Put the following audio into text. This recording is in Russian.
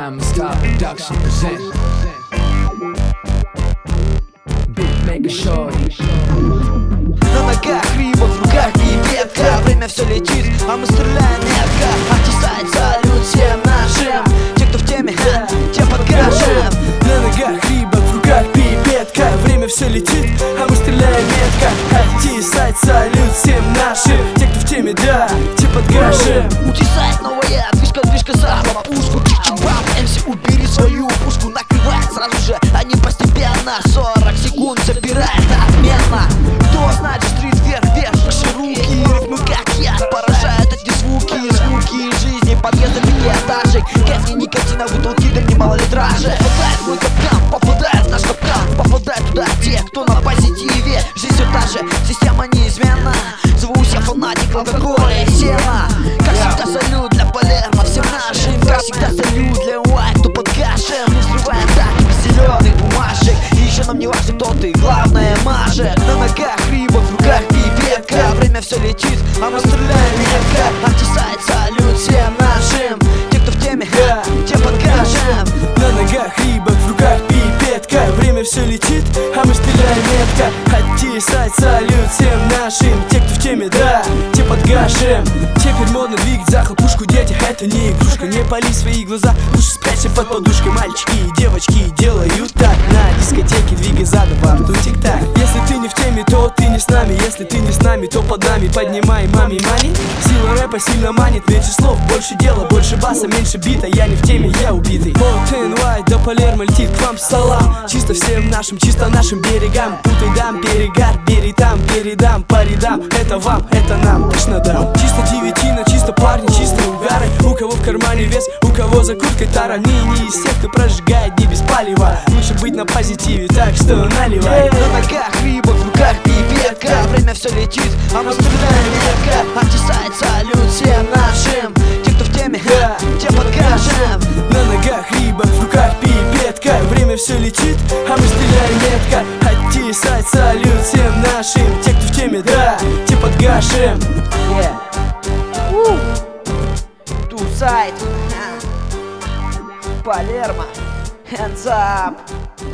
Diamond Star Production present Beatmaker Shorty. На ногах рыба, в руках пипетка. Время все летит, а мы стреляем метко. Антисайд, салют всем нашим. Те, кто в теме, те подкажем. На ногах рыба, в руках пипетка. Время все летит, а мы стреляем метко. Антисайд, салют всем нашим. Те, кто в теме, да, те подкажем. Утесает новая движка за пушку. Чик-чик-бам, МС, убери свою пушку. Накрывает сразу же, а не постепенно. 40 секунд забирает отменно. Кто значит стрит вверх, выше руки. Рифмы как яд, поражают эти звуки жизни, подъездами и этажей. Кэфни, никотина, бутылки, да не малолитражи. Попадает в мой капкан, попадает в наш капкан. Попадает туда те, кто на позитиве. Жизнь все та же, система неизменна. Звусь я фанатик алкоголя и сена. Как всегда салют для Палермо всем нашим. Как всегда салют для Уайт, кто подкашем. Мы взрываем так без зеленых бумажек. И еще нам не важно, кто ты, главное мажет. На ногах рыба, в руках пипетка. Время все летит, а мы стреляем метко. Антисайд, салют всем нашим. Те, кто в теме, те подкажем. На ногах рыба, в руках пипетка. Время все летит, а мы стреляем метко. Антисайд, салют всем нашим. Те, кто в теме, да, те подкажем. Теперь модно двигать за хлопушку, дети, это не игрушка. Не пали свои глаза, лучше спрячься под подушкой. Мальчики и девочки делают так. На дискотеке двигай задом, вам тут тик-так. Если ты не в теме, то ты не с нами. Если ты не с нами, то под нами. Поднимай, мами, мани. Сила рэпа сильно манит. Меньше слов, больше дела, больше баса, меньше бита. Я не в теме, я убитый. От NY до Палермо летит к вам салам. Чисто всем нашим, чисто нашим берегам. Тут и дам перегар, бери там, передам по рядам. Это вам, это нам, точно дам. Чисто девятина, чисто парни, чисто угары. У кого в кармане вес, у кого за курткой тара. Не из тех, кто прожигает не без палева. Лучше быть на позитиве, так что наливай. На ногах рыба, в руках пипетка. Время все летит, а мы стреляем метко. Антисайд, салют всем нашим. Те, кто в теме, те подкажем. На ногах рыба, в руках пипетка. Время все летит, а мы стреляем метко. Антисайд, салют всем нашим. Те, кто в теме, да, те подкажем. Тусайд, Палермо, hands up.